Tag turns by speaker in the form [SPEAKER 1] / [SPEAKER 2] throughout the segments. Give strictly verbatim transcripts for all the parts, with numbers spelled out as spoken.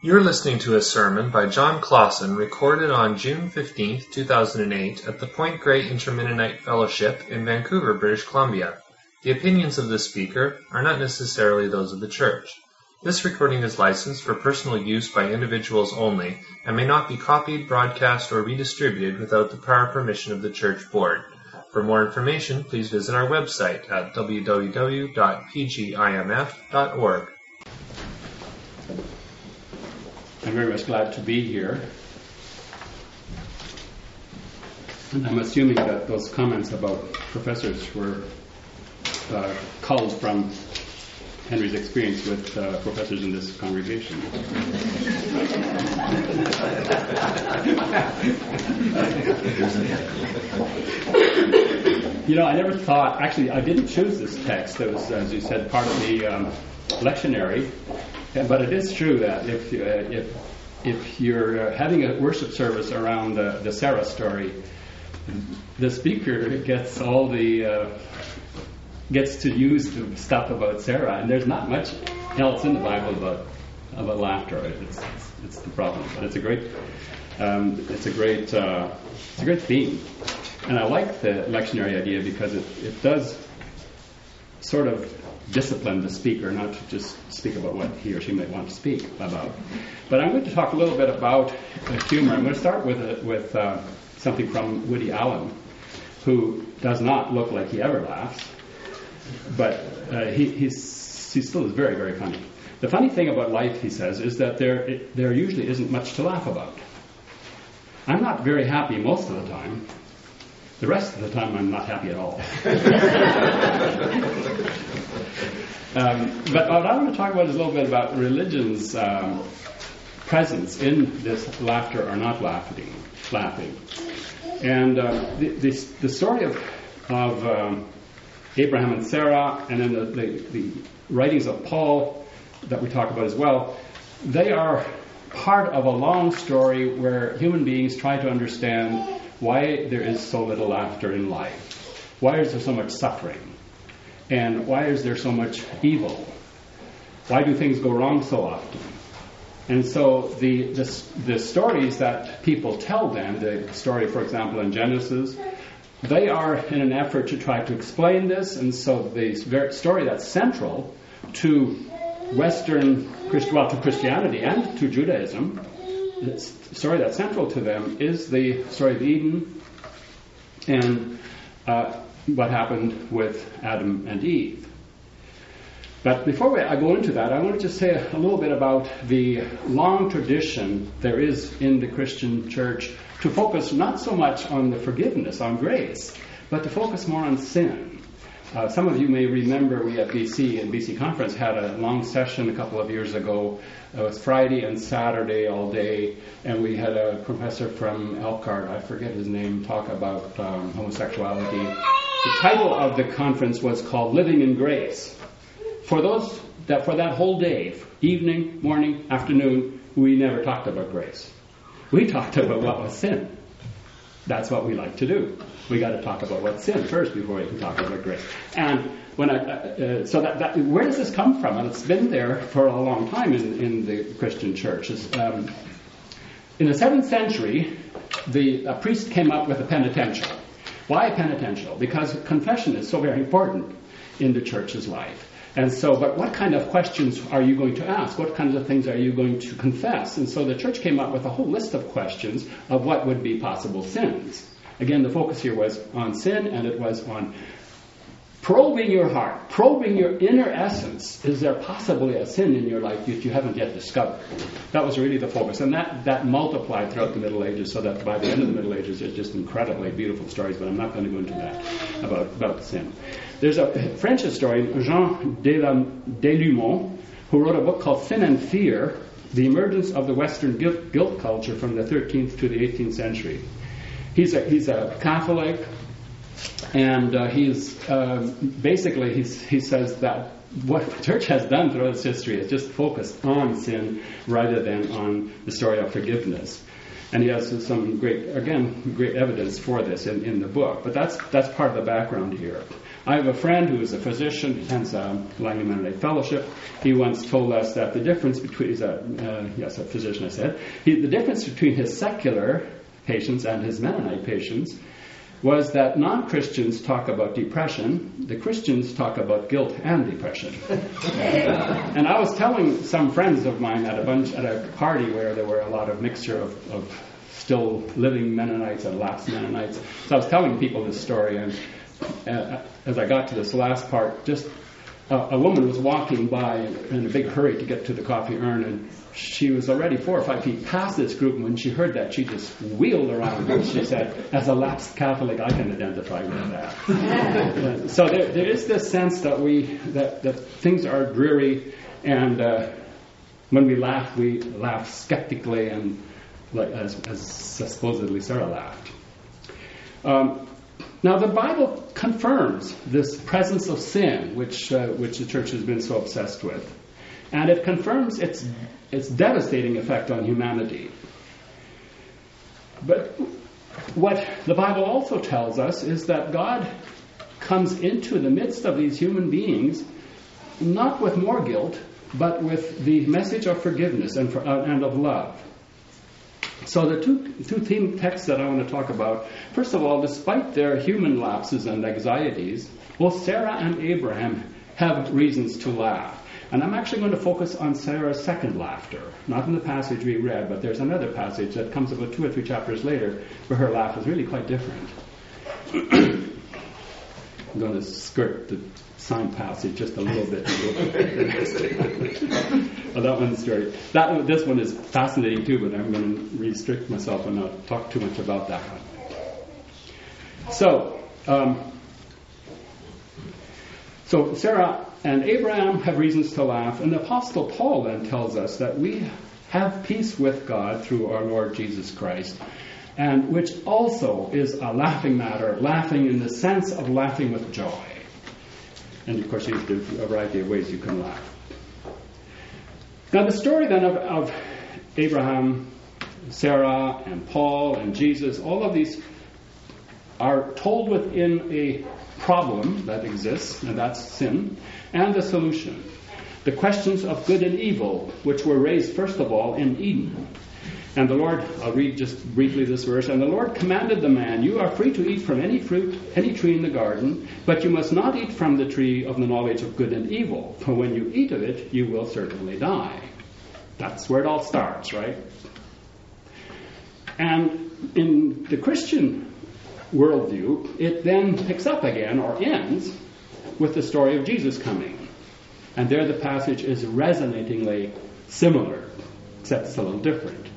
[SPEAKER 1] You're listening to a sermon by John Clausen recorded on June fifteenth, two thousand eight at the Point Grey Intermennonite Fellowship in Vancouver, British Columbia. The opinions of the speaker are not necessarily those of the church. This recording is licensed for personal use by individuals only and may not be copied, broadcast, or redistributed without the prior permission of the church board. For more information, please visit our website at w w w dot p g i m f dot org.
[SPEAKER 2] I'm very much glad to be here. And I'm assuming that those comments about professors were uh, culled from Henry's experience with uh, professors in this congregation. You know, I never thought, actually, I didn't choose this text. It was, as you said, part of the um, lectionary. But it is true that if uh, if if you're uh, having a worship service around uh, the Sarah story, the speaker gets all the uh, gets to use the stuff about Sarah, and there's not much else in the Bible about about laughter. It's it's, it's the problem, but it's a great um, it's a great uh, it's a great theme, and I like the lectionary idea because it it does sort of discipline the speaker, not to just speak about what he or she might want to speak about. But I'm going to talk a little bit about uh, humor. I'm going to start with a, with uh, something from Woody Allen, who does not look like he ever laughs, but uh, he he's, he still is very, very funny. The funny thing about life, he says, is that there it, there usually isn't much to laugh about. I'm not very happy most of the time. The rest of the time, I'm not happy at all. um, but what I want to talk about is a little bit about religion's um, presence in this laughter or not laughing. laughing. And uh, the, the, the story of, of um, Abraham and Sarah, and then the, the, the writings of Paul that we talk about as well, they are part of a long story where human beings try to understand why there is so little laughter in life. Why is there so much suffering? And why is there so much evil? Why do things go wrong so often? And so the, the, the stories that people tell then, the story, for example, in Genesis, they are in an effort to try to explain this. And so the story that's central to Western, well, to Christianity and to Judaism, the story that's central to them is the story of Eden and uh, what happened with Adam and Eve. But before we, I go into that, I want to just say a little bit about the long tradition there is in the Christian church to focus not so much on the forgiveness, on grace, but to focus more on sin. Uh, some of you may remember we at B C, and B C Conference had a long session a couple of years ago. It was Friday and Saturday all day, and we had a professor from Elkhart, I forget his name, talk about um, homosexuality. The title of the conference was called Living in Grace. For those that for that whole day, evening, morning, afternoon, we never talked about grace. We talked about what was sin. That's what we like to do. We got to talk about what's sin first before we can talk about grace. And when I, uh, so that, that where does this come from? And it's been there for a long time in, in the Christian church. Um, in the seventh century, the a priest came up with a penitential. Why a penitential? Because confession is so very important in the church's life. And so, but what kind of questions are you going to ask? What kinds of things are you going to confess? And so the church came up with a whole list of questions of what would be possible sins. Again, the focus here was on sin, and it was on probing your heart, probing your inner essence. Is there possibly a sin in your life that you haven't yet discovered? That was really the focus. And that, that multiplied throughout the Middle Ages, so that by the end of the Middle Ages, there's just incredibly beautiful stories, but I'm not going to go into that, about, about sin. There's a French historian, Jean Delumeau, who wrote a book called Sin and Fear, The Emergence of the Western Guilt, guilt Culture from the thirteenth to the eighteenth Century. He's a, he's a Catholic, and uh, he's um, basically, he's, he says that what the church has done throughout its history is just focused on sin rather than on the story of forgiveness. And he has some great, again, great evidence for this in, in the book. But that's that's part of the background here. I have a friend who is a physician, attends um, Langham Mennonite Fellowship. He once told us that the difference between, he's a, uh, yes, a physician I said, he, the difference between his secular patients and his Mennonite patients was that non-Christians talk about depression, the Christians talk about guilt and depression. And I was telling some friends of mine at a bunch at a party where there were a lot of mixture of, of still living Mennonites and lapsed Mennonites. So I was telling people this story, and uh, as I got to this last part, just uh, a woman was walking by in a big hurry to get to the coffee urn, and she was already four or five feet past this group, and when she heard that, she just wheeled around and she said, as a lapsed Catholic, I can identify with that. So there, there is this sense that we that, that things are dreary, and uh, when we laugh, we laugh skeptically, and like as, as supposedly Sarah laughed. Um, now the Bible confirms this presence of sin, which uh, which the church has been so obsessed with. And it confirms its its devastating effect on humanity. But what the Bible also tells us is that God comes into the midst of these human beings not with more guilt, but with the message of forgiveness and, for, uh, and of love. So the two, two theme texts that I want to talk about, first of all, despite their human lapses and anxieties, both Sarah and Abraham have reasons to laugh. And I'm actually going to focus on Sarah's second laughter, not in the passage we read, but there's another passage that comes about two or three chapters later where her laugh is really quite different. I'm going to skirt the sign passage just a little bit. Well, that one's very, that, this one is fascinating too, but I'm going to restrict myself and not talk too much about that one. So, um, so Sarah and Abraham have reasons to laugh, and the Apostle Paul then tells us that we have peace with God through our Lord Jesus Christ, and which also is a laughing matter, laughing in the sense of laughing with joy. And of course, there's a variety of ways you can laugh. Now, the story then of, of Abraham, Sarah, and Paul, and Jesus, all of these are told within a problem that exists, and that's sin, and the solution. The questions of good and evil, which were raised first of all in Eden. And the Lord, I'll read just briefly this verse, and the Lord commanded the man, you are free to eat from any fruit, any tree in the garden, but you must not eat from the tree of the knowledge of good and evil, for when you eat of it, you will certainly die. That's where it all starts, right? And in the Christian worldview, it then picks up again, or ends, with the story of Jesus coming. And there the passage is resonatingly similar, except it's a little different.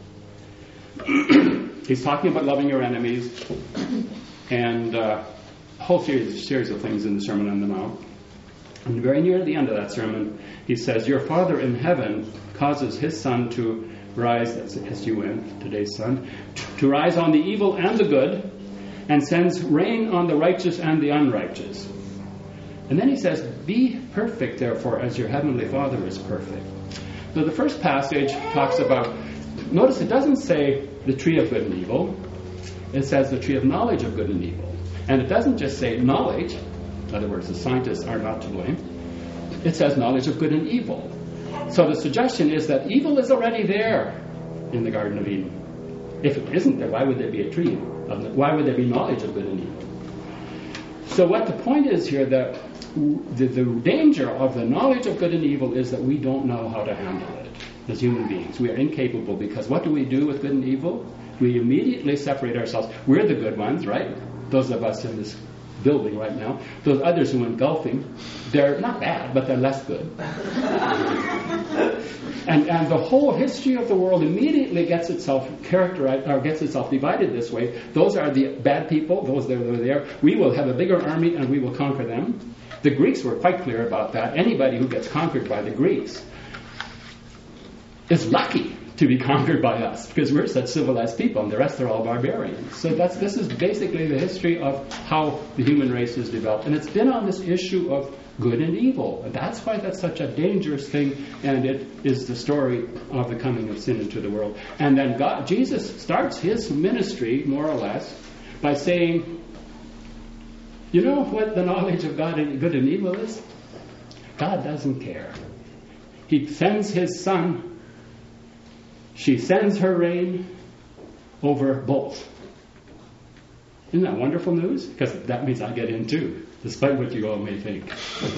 [SPEAKER 2] He's talking about loving your enemies, and uh, a whole series, series of things in the Sermon on the Mount. And very near the end of that sermon, he says, your Father in heaven causes his sun to rise, that's S U N, today's sun, to rise on the evil and the good, and sends rain on the righteous and the unrighteous. And then he says, be perfect, therefore, as your heavenly Father is perfect. So the first passage talks about, notice it doesn't say the tree of good and evil. It says the tree of knowledge of good and evil. And it doesn't just say knowledge. In other words, the scientists are not to blame. It says knowledge of good and evil. So the suggestion is that evil is already there in the Garden of Eden. If it isn't there, why would there be a tree? Why would there be knowledge of good and evil? So what the point is here, that the, the danger of the knowledge of good and evil is that we don't know how to handle it as human beings. We are incapable, because what do we do with good and evil? We immediately separate ourselves. We're the good ones, right? Those of us in this building right now. Those others who went golfing, they're not bad, but they're less good. and and the whole history of the world immediately gets itself characterized, or gets itself divided this way. Those are the bad people, those that are there. We will have a bigger army and we will conquer them. The Greeks were quite clear about that. Anybody who gets conquered by the Greeks is lucky to be conquered by us, because we're such civilized people, and the rest are all barbarians. So that's this is basically the history of how the human race has developed, and it's been on this issue of good and evil. And that's why that's such a dangerous thing, and it is the story of the coming of sin into the world. And then God, Jesus starts his ministry, more or less, by saying, You know what the knowledge of God and good and evil is? God doesn't care. He sends his son. She sends her rain over both. Isn't that wonderful news? Because that means I get in too, despite what you all may think.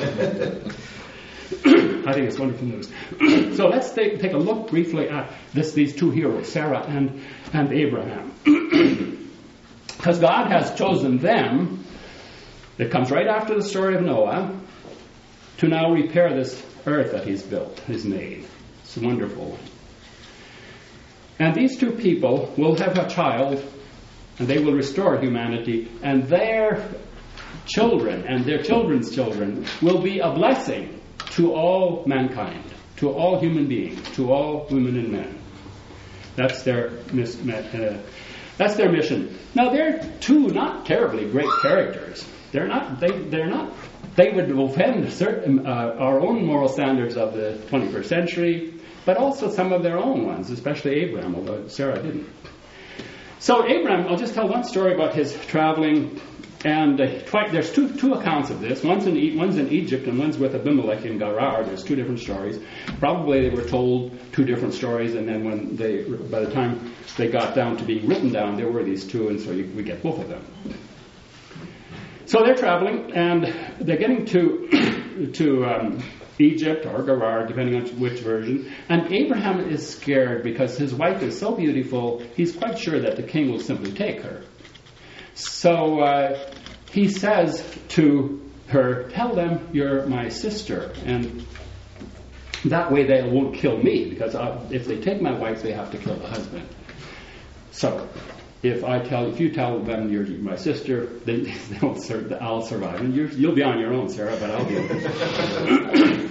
[SPEAKER 2] I think it's wonderful news. So let's take, take a look briefly at this, these two heroes, Sarah and, and Abraham. Because God has chosen them, it comes right after the story of Noah, to now repair this earth that he's built, he's made. It's wonderful. And these two people will have a child, and they will restore humanity, and their children and their children's children will be a blessing to all mankind, to all human beings, to all women and men. That's their uh, that's their mission. Now they're two not terribly great characters. They're not. They they're not. They would offend certain uh, our own moral standards of the twenty-first century, but also some of their own ones, especially Abraham, although Sarah didn't. So Abraham, I'll just tell one story about his traveling. And uh, twi- there's two two accounts of this. One's in e- one's in Egypt and one's with Abimelech in Gerar. There's two different stories. Probably they were told two different stories, and then when they, by the time they got down to being written down, there were these two, and so you, we get both of them. So they're traveling, and they're getting to to um, Egypt or Gerar, depending on which version. And Abraham is scared because his wife is so beautiful. He's quite sure that the king will simply take her. So uh, he says to her, tell them you're my sister, and that way they won't kill me, because I, if they take my wife, they have to kill the husband. So if I tell, if you tell them you're my sister, then they won't sur- I'll survive, and you're, you'll be on your own, Sarah, but I'll be okay.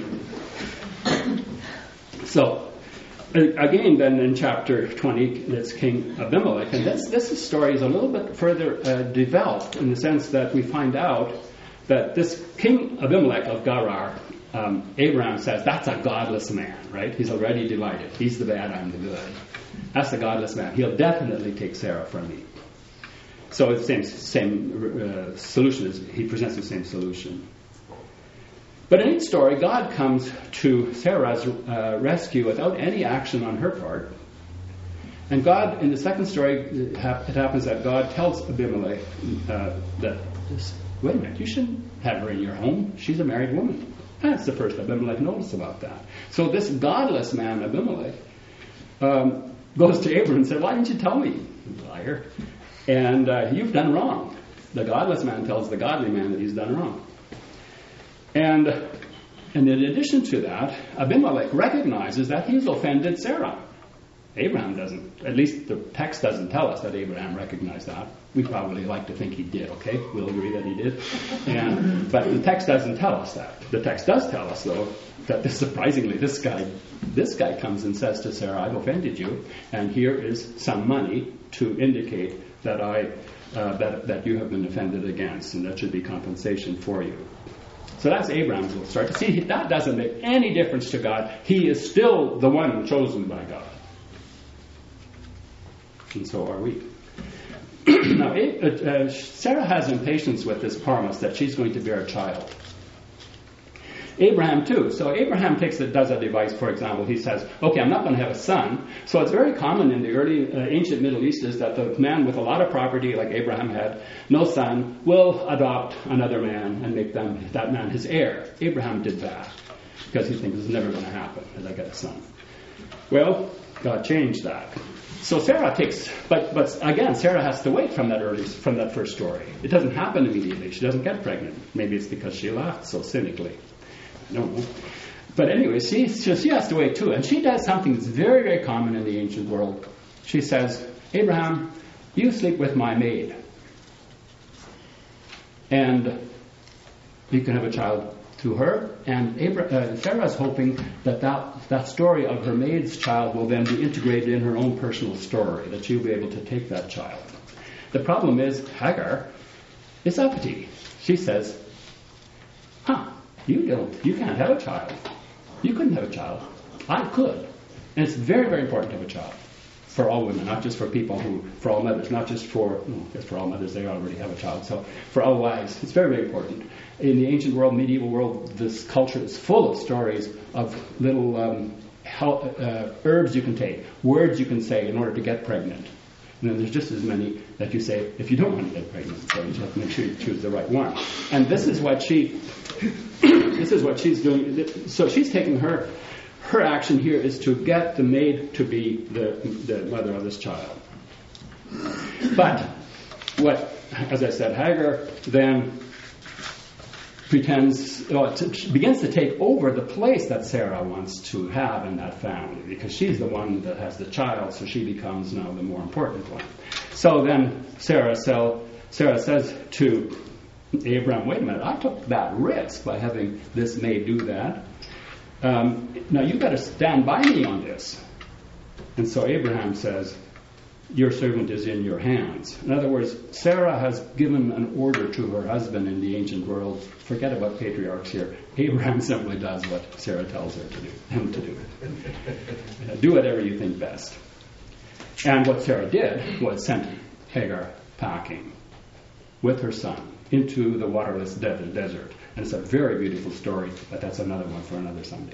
[SPEAKER 2] So. Again, then in chapter twenty, it's King Abimelech, and this this story is a little bit further uh, developed in the sense that we find out that this King Abimelech of Gerar, um, Abraham says, that's a godless man, right? He's already divided. He's the bad, I'm the good. That's a godless man. He'll definitely take Sarah from me. So it's the same, same uh, solution. As, he presents the same solution. But in each story, God comes to Sarah's uh, rescue without any action on her part. And God, in the second story, it, ha- it happens that God tells Abimelech uh, that, wait a minute, you shouldn't have her in your home. She's a married woman. That's the first Abimelech noticed about that. So this godless man, Abimelech, um, goes to Abraham and said, why didn't you tell me, you liar? And uh, you've done wrong. The godless man tells the godly man that he's done wrong. And, and in addition to that, Abimelech recognizes that he's offended Sarah. Abraham doesn't, at least the text doesn't tell us that Abraham recognized that. We probably like to think he did, okay? We'll agree that he did. And, but the text doesn't tell us that. The text does tell us, though, that this, surprisingly, this guy, this guy comes and says to Sarah, I've offended you, and here is some money to indicate that I, uh, that, that you have been offended against, and that should be compensation for you. So that's Abraham's little story. See, that doesn't make any difference to God. He is still the one chosen by God. And so are we. Now, uh, Sarah has impatience with this promise that she's going to bear a child. Abraham too. So Abraham takes it, does a device, for example. He says, okay, I'm not going to have a son. So it's very common in the early uh, ancient Middle East is that the man with a lot of property, like Abraham had, no son, will adopt another man and make them that man his heir. Abraham did that because he thinks it's never going to happen as I get a son. Well, God changed that. So Sarah takes, but but again, Sarah has to wait from that early, from that first story. It doesn't happen immediately. She doesn't get pregnant. Maybe it's because she laughed so cynically. I don't know. But anyway, she, so she has to wait too. And she does something that's very, very common in the ancient world. She says, Abraham, you sleep with my maid. And you can have a child through her. And Abraham, uh, Sarah's hoping that, that that story of her maid's child will then be integrated in her own personal story, that she'll be able to take that child. The problem is, Hagar is uppity. She says, huh, You don't. You can't have a child. You couldn't have a child. I could. And it's very, very important to have a child. for all women, not just for people who, for all mothers, not just for, no, just for all mothers, they already have a child, so for all wives. It's very, very important. In the ancient world, medieval world, this culture is full of stories of little um, hel- uh, herbs you can take, words you can say in order to get pregnant. And then there's just as many that you say if you don't want to get pregnant, so you have to make sure you choose the right one. And this is what she, this is what she's doing. So she's taking her, her action here is to get the maid to be the, the mother of this child. But what, as I said, Hagar then pretends, well, t- begins to take over the place that Sarah wants to have in that family, because she's the one that has the child, so she becomes now the more important one. So then Sarah, sell, Sarah says to Abraham, wait a minute, I took that risk by having this maid do that. Um, now you better stand by me on this. And so Abraham says, your servant is in your hands. In other words, Sarah has given an order to her husband in the ancient world. Forget about patriarchs here. Abraham simply does what Sarah tells her to do, him to do. Uh, do whatever you think best. And what Sarah did was sent Hagar packing with her son into the waterless de- desert. And it's a very beautiful story, but that's another one for another Sunday.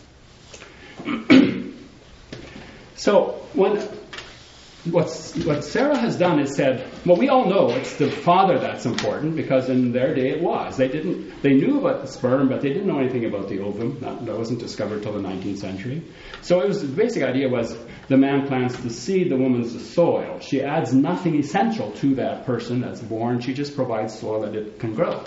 [SPEAKER 2] So when What's, what Sarah has done is said, well, we all know it's the father that's important, because in their day it was. They didn't. They knew about the sperm, but they didn't know anything about the ovum. That, that wasn't discovered till the nineteenth century. So it was the basic idea was the man plants the seed, the woman's the soil. She adds nothing essential to that person that's born. She just provides soil that it can grow.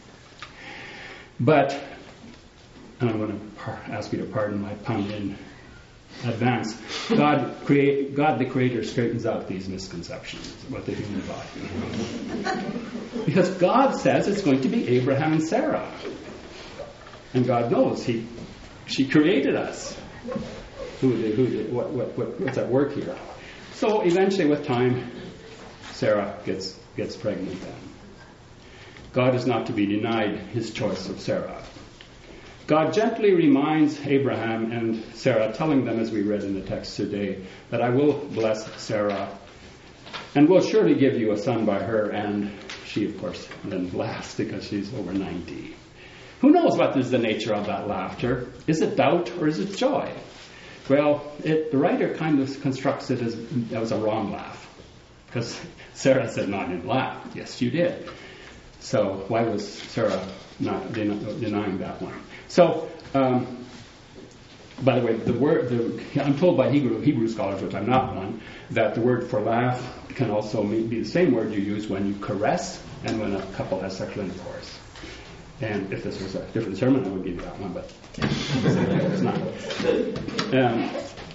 [SPEAKER 2] But, and I'm going to par- ask you to pardon my pun in advance, God create God the Creator straightens out these misconceptions about the human body. Because God says it's going to be Abraham and Sarah. And God knows He she created us. Who did, who did, what, what, what, what's at work here? So eventually with time, Sarah gets gets pregnant then. God is not to be denied His choice of Sarah. God gently reminds Abraham and Sarah, telling them, as we read in the text today, that I will bless Sarah and will surely give you a son by her. And she, of course, then laughs because she's over ninety. Who knows what is the nature of that laughter? Is it doubt or is it joy? Well, it, the writer kind of constructs it as, as a wrong laugh. Because Sarah said, no, I didn't laugh. Yes, you did. So why was Sarah not den- denying that one? So, um, by the way, the word the, I'm told by Hebrew, Hebrew scholars, which I'm not one, that the word for laugh can also mean, be the same word you use when you caress and when a couple has sexual intercourse. And if this was a different sermon, I would give you that one, but it's not. Um,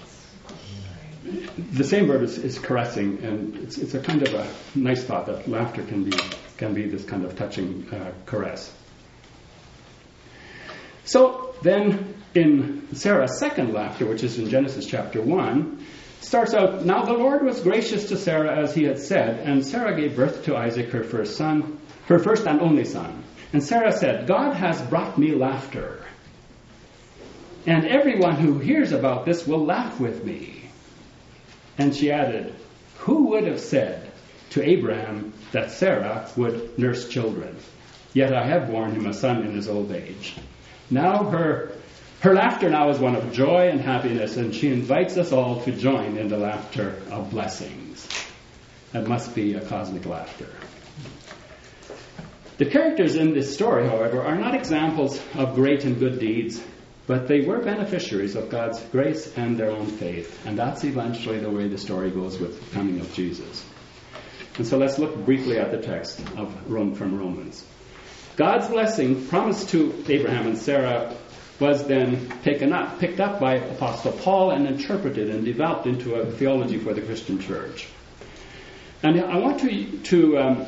[SPEAKER 2] the same word is, is caressing, and it's, it's a kind of a nice thought that laughter can be can be this kind of touching uh, caress. So then in Sarah's second laughter, which is in Genesis chapter one, starts out, now the Lord was gracious to Sarah as he had said, and Sarah gave birth to Isaac, her first son, her first and only son. And Sarah said, God has brought me laughter, and everyone who hears about this will laugh with me. And she added, who would have said to Abraham that Sarah would nurse children? Yet I have borne him a son in his old age. Now her her laughter now is one of joy and happiness, and she invites us all to join in the laughter of blessings. That must be a cosmic laughter. The characters in this story, however, are not examples of great and good deeds, but they were beneficiaries of God's grace and their own faith. And that's eventually the way the story goes with the coming of Jesus. And so let's look briefly at the text of Rome from Romans. God's blessing promised to Abraham and Sarah was then taken up, picked up by Apostle Paul and interpreted and developed into a theology for the Christian church. And I want to, to um,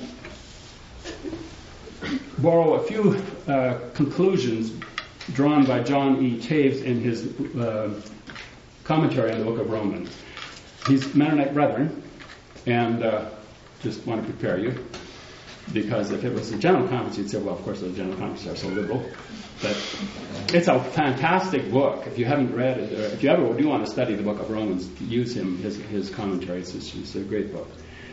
[SPEAKER 2] borrow a few uh, conclusions drawn by John E. Taves in his uh, commentary on the book of Romans. He's Mennonite Brethren, and uh, just want to prepare you, because if it was a general conference, you'd say, well, of course, the general conferences are so liberal. But it's a fantastic book. If you haven't read it, or if you ever do want to study the book of Romans, use him, his, his commentaries. It's, it's a great book.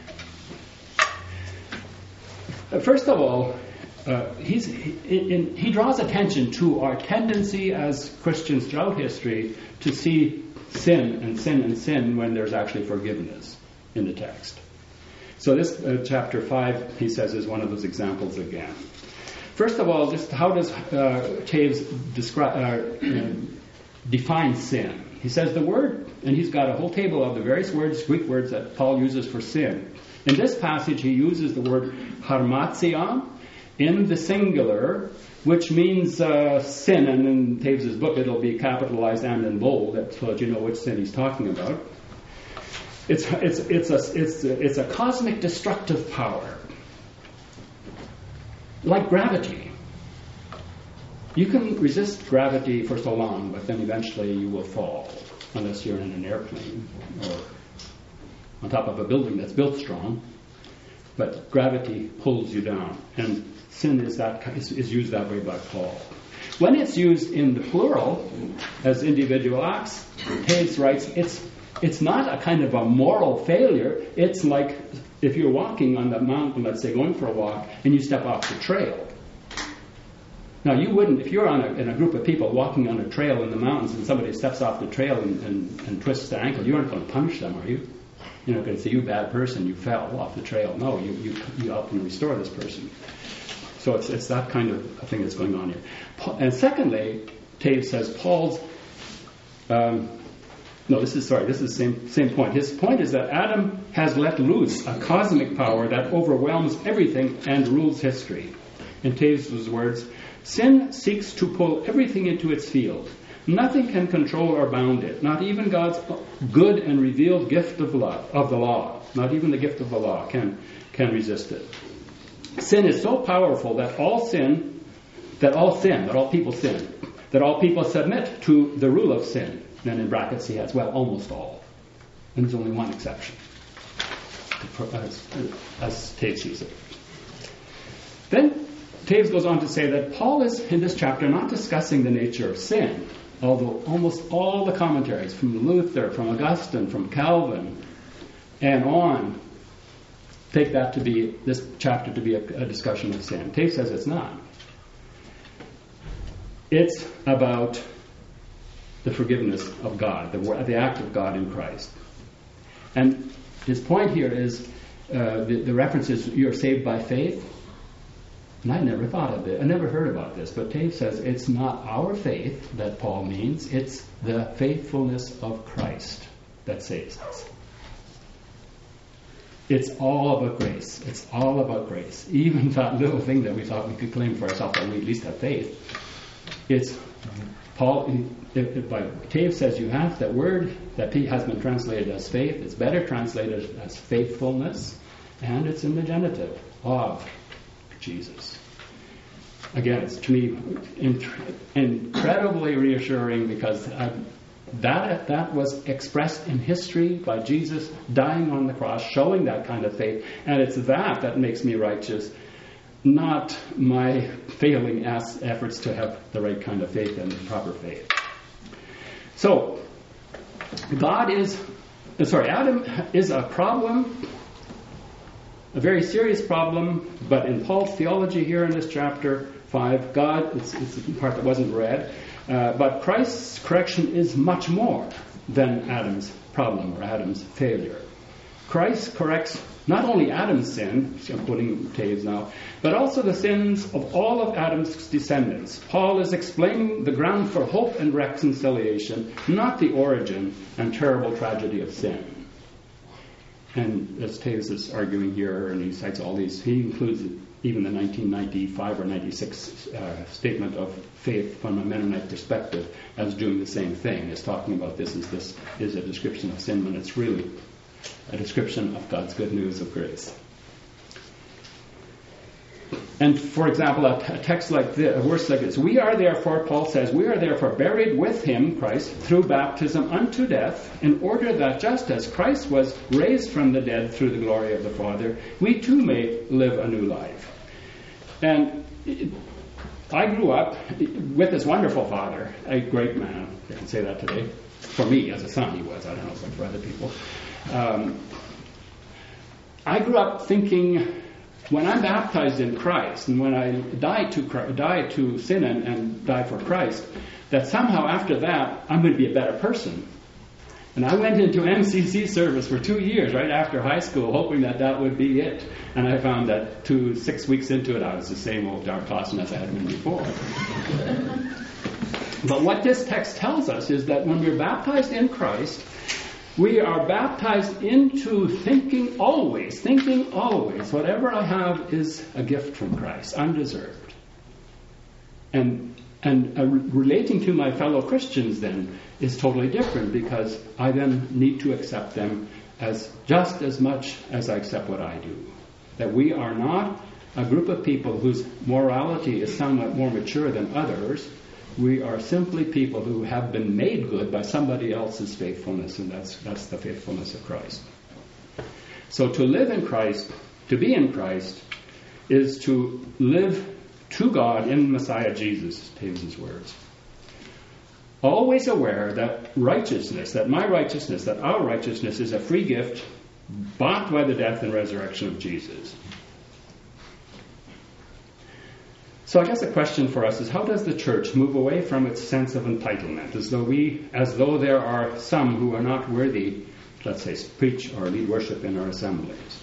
[SPEAKER 2] First of all, uh, he's, he, in, he draws attention to our tendency as Christians throughout history to see sin and sin and sin when there's actually forgiveness in the text. So this uh, chapter five, he says, is one of those examples again. First of all, just how does uh, Taves describe, uh, uh, define sin? He says the word, and he's got a whole table of the various words, Greek words that Paul uses for sin. In this passage, he uses the word harmatia in the singular, which means uh, sin, and in Taves' book it'll be capitalized and in bold, so that you know which sin he's talking about. It's it's it's a it's a, it's a cosmic destructive power, like gravity. You can resist gravity for so long, but then eventually you will fall, unless you're in an airplane or on top of a building that's built strong. But gravity pulls you down, and sin is that is, is used that way by Paul. When it's used in the plural as individual acts, Taves writes it's it's not a kind of a moral failure. It's like if you're walking on the mountain, let's say going for a walk, and you step off the trail. Now you wouldn't, if you're on a, in a group of people walking on a trail in the mountains and somebody steps off the trail and, and, and twists their ankle, you aren't going to punish them, are you? You're not going to say, you bad person, you fell off the trail. No, you, you, you help and restore this person. So it's it's that kind of thing that's going on here. And secondly, Taves says Paul's, um, no, this is, sorry, this is the same, same point. His point is that Adam has let loose a cosmic power that overwhelms everything and rules history. In Taves' words, sin seeks to pull everything into its field. Nothing can control or bound it, not even God's good and revealed gift of love, of the law. Not even the gift of the law can, can resist it. Sin is so powerful that all sin, that all sin, that all people sin, that all people submit to the rule of sin. And in brackets he has, well, almost all. And there's only one exception, as, as Taves sees it. Then Taves goes on to say that Paul is, in this chapter, not discussing the nature of sin, although almost all the commentaries from Luther, from Augustine, from Calvin, and on, take that to be, this chapter to be a, a discussion of sin. Taves says it's not. It's about the forgiveness of God, the, the act of God in Christ. And his point here is, uh, the, the reference is, you're saved by faith. And I never thought of it. I never heard about this. But Taves says it's not our faith that Paul means. It's the faithfulness of Christ that saves us. It's all about grace. It's all about grace. Even that little thing that we thought we could claim for ourselves, that we at least have faith. It's Paul. If, if by Taves says you have that word that has been translated as faith. It's better translated as faithfulness, and it's in the genitive of Jesus. Again, it's to me in, incredibly reassuring, because I, that that was expressed in history by Jesus dying on the cross, showing that kind of faith, and it's that that makes me righteous, not my failing ass efforts to have the right kind of faith and the proper faith. So, God is, sorry, Adam is a problem. A very serious problem, but in Paul's theology here in this chapter five, God, it's, it's the part that wasn't read, uh, but Christ's correction is much more than Adam's problem or Adam's failure. Christ corrects not only Adam's sin, I'm quoting Taves now, but also the sins of all of Adam's descendants. Paul is explaining the ground for hope and reconciliation, not the origin and terrible tragedy of sin. And as Taves is arguing here, and he cites all these, he includes even the nineteen ninety-five or ninety-six uh, statement of faith from a Mennonite perspective as doing the same thing, as talking about this as this is a description of sin, when it's really a description of God's good news of grace. And for example, a, a text like this, a verse like this, we are therefore, Paul says, we are therefore buried with him, Christ, through baptism unto death, in order that just as Christ was raised from the dead through the glory of the Father, we too may live a new life. And it, I grew up with this wonderful father, a great man. I can say that today. For me, as a son, he was. I don't know, but for other people. Um, I grew up thinking, when I'm baptized in Christ, and when I die to die to sin and, and die for Christ, that somehow after that, I'm going to be a better person. And I went into M C C service for two years, right after high school, hoping that that would be it. And I found that two, six weeks into it, I was the same old Dark Clausen as I had been before. But what this text tells us is that when we're baptized in Christ, we are baptized into thinking always, thinking always, whatever I have is a gift from Christ, undeserved. And and uh, relating to my fellow Christians then is totally different, because I then need to accept them as just as much as I accept what I do. That we are not a group of people whose morality is somewhat more mature than others. We are simply people who have been made good by somebody else's faithfulness, and that's that's the faithfulness of Christ. So to live in Christ, to be in Christ, is to live to God in Messiah Jesus, Taves' words. Always aware that righteousness, that my righteousness, that our righteousness is a free gift bought by the death and resurrection of Jesus. So I guess the question for us is, how does the church move away from its sense of entitlement, as though we, as though there are some who are not worthy, let's say, preach or lead worship in our assemblies?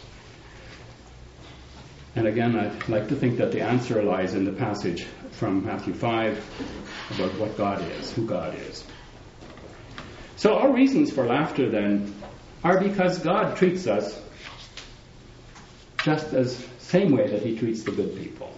[SPEAKER 2] And again, I'd like to think that the answer lies in the passage from Matthew five about what God is, who God is. So our reasons for laughter then are because God treats us just as same way that he treats the good people.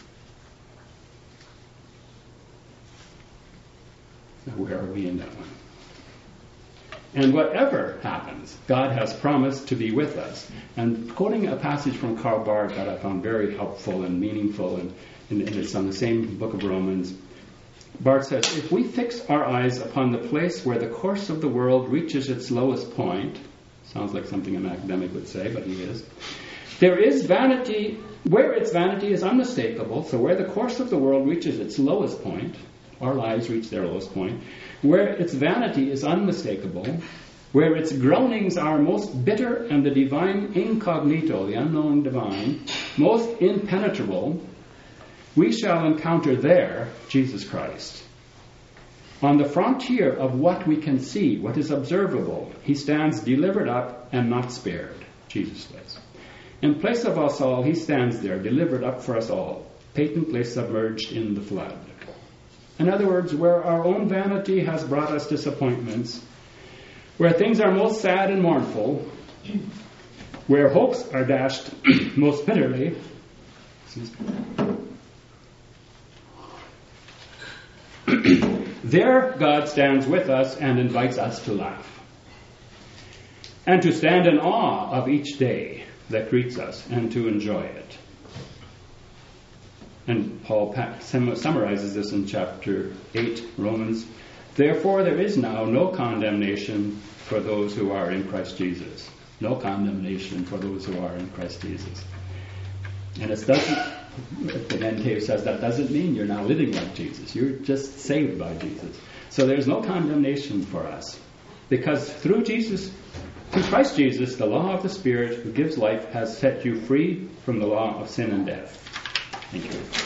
[SPEAKER 2] Now, where are we in that one? And whatever happens, God has promised to be with us. And quoting a passage from Karl Barth that I found very helpful and meaningful, and, and it's on the same book of Romans, Barth says, if we fix our eyes upon the place where the course of the world reaches its lowest point, sounds like something an academic would say, but he is, there is vanity, where its vanity is unmistakable, so where the course of the world reaches its lowest point, our lives reach their lowest point, where its vanity is unmistakable, where its groanings are most bitter and the divine incognito, the unknown divine, most impenetrable, we shall encounter there Jesus Christ. On the frontier of what we can see, what is observable, he stands delivered up and not spared, Jesus says. In place of us all, he stands there, delivered up for us all, patently submerged in the flood. In other words, where our own vanity has brought us disappointments, where things are most sad and mournful, where hopes are dashed most bitterly, there God stands with us and invites us to laugh, and to stand in awe of each day that greets us, and to enjoy it. And Paul summarizes this in chapter eight, Romans. Therefore there is now no condemnation for those who are in Christ Jesus. No condemnation for those who are in Christ Jesus. And it doesn't, then Taves says, that doesn't mean you're now living like Jesus. You're just saved by Jesus. So there's no condemnation for us. Because through Jesus, through Christ Jesus, the law of the Spirit who gives life has set you free from the law of sin and death. Thank you.